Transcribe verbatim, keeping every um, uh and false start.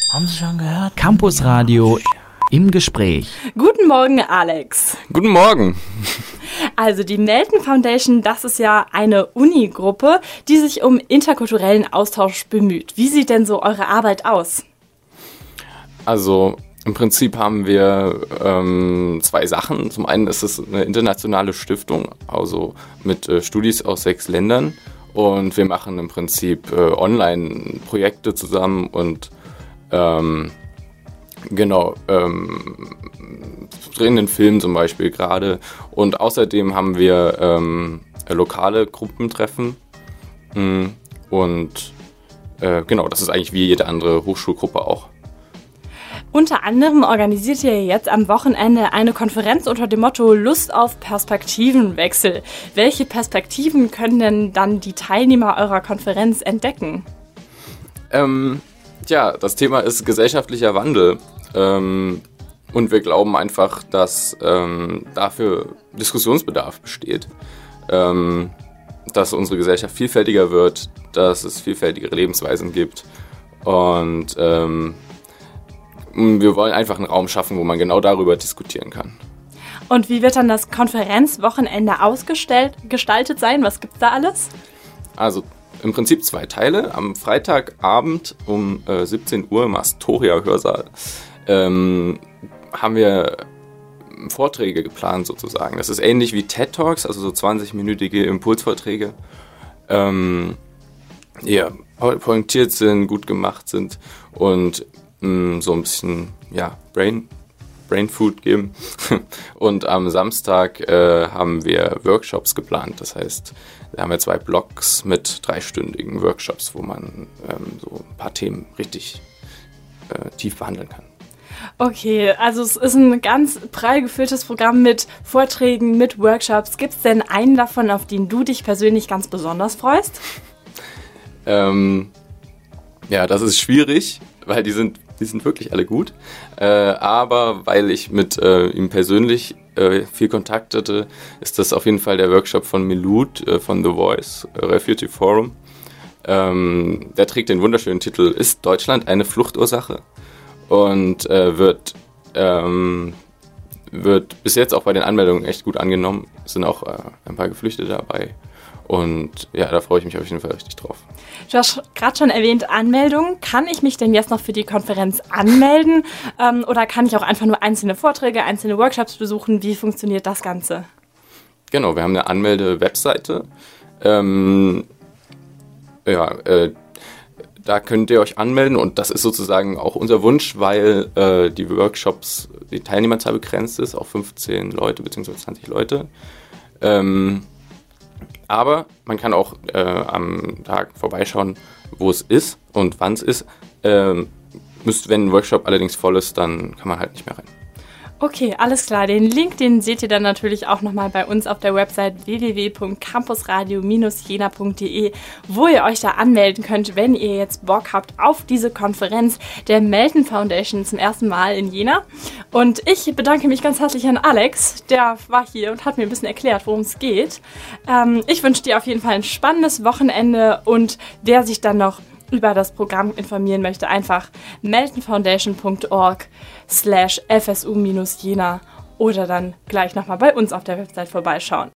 Haben Sie schon gehört? Campus Radio im Gespräch. Guten Morgen, Alex. Guten Morgen. Also die Melton Foundation, das ist ja eine Uni-Gruppe, die sich um interkulturellen Austausch bemüht. Wie sieht denn so eure Arbeit aus? Also im Prinzip haben wir ähm, zwei Sachen. Zum einen ist es eine internationale Stiftung, also mit äh, Studis aus sechs Ländern. Und wir machen im Prinzip äh, Online-Projekte zusammen und ähm, genau, ähm, drehen einen Film zum Beispiel gerade. Und außerdem haben wir ähm, lokale Gruppentreffen. Und äh, genau, das ist eigentlich wie jede andere Hochschulgruppe auch. Unter anderem organisiert ihr jetzt am Wochenende eine Konferenz unter dem Motto Lust auf Perspektivenwechsel. Welche Perspektiven können denn dann die Teilnehmer eurer Konferenz entdecken? Ähm, ja, das Thema ist gesellschaftlicher Wandel. Ähm, und wir glauben einfach, dass ähm, dafür Diskussionsbedarf besteht. Ähm, dass unsere Gesellschaft vielfältiger wird, dass es vielfältigere Lebensweisen gibt. Und ähm, wir wollen einfach einen Raum schaffen, wo man genau darüber diskutieren kann. Und wie wird dann das Konferenzwochenende ausgestaltet sein? Was gibt's da alles? Also im Prinzip zwei Teile. Am Freitagabend um äh, siebzehn Uhr im Astoria-Hörsaal ähm, haben wir Vorträge geplant sozusagen. Das ist ähnlich wie TED Talks, also so zwanzig-minütige Impulsvorträge, ähm, die ja pointiert sind, gut gemacht sind und so ein bisschen ja, Brain, Brain Food geben. Und am Samstag äh, haben wir Workshops geplant. Das heißt, da haben wir zwei Blocks mit dreistündigen Workshops, wo man ähm, so ein paar Themen richtig äh, tief behandeln kann. Okay, also es ist ein ganz prall gefülltes Programm mit Vorträgen, mit Workshops. Gibt es denn einen davon, auf den du dich persönlich ganz besonders freust? Ähm, ja, das ist schwierig, weil die sind Die sind wirklich alle gut, äh, aber weil ich mit äh, ihm persönlich äh, viel Kontakt hatte, ist das auf jeden Fall der Workshop von Milud äh, von The Voice, äh, Refugee Forum. Ähm, der trägt den wunderschönen Titel Ist Deutschland eine Fluchtursache? Und äh, wird, ähm, wird bis jetzt auch bei den Anmeldungen echt gut angenommen. Es sind auch äh, ein paar Geflüchtete dabei. Und ja, da freue ich mich auf jeden Fall richtig drauf. Du hast gerade schon erwähnt, Anmeldung. Kann ich mich denn jetzt noch für die Konferenz anmelden? Ähm, oder kann ich auch einfach nur einzelne Vorträge, einzelne Workshops besuchen? Wie funktioniert das Ganze? Genau, wir haben eine Anmelde-Webseite. Ähm, ja, äh, da könnt ihr euch anmelden und das ist sozusagen auch unser Wunsch, weil äh, die Workshops, die Teilnehmerzahl begrenzt ist auf fünfzehn Leute bzw. zwanzig Leute. Ähm, Aber man kann auch äh, am Tag vorbeischauen, wo es ist und wann es ist. Ähm, müsst, wenn ein Workshop allerdings voll ist, dann kann man halt nicht mehr rein. Okay, alles klar. Den Link, den seht ihr dann natürlich auch nochmal bei uns auf der Website w w w punkt campusradio Bindestrich jena punkt d e, wo ihr euch da anmelden könnt, wenn ihr jetzt Bock habt auf diese Konferenz der Melton Foundation zum ersten Mal in Jena. Und ich bedanke mich ganz herzlich an Alex, der war hier und hat mir ein bisschen erklärt, worum es geht. Ähm, ich wünsche dir auf jeden Fall ein spannendes Wochenende und wer sich dann noch über das Programm informieren möchte, einfach meltonfoundation punkt org slash f s u minus jena oder dann gleich nochmal bei uns auf der Website vorbeischauen.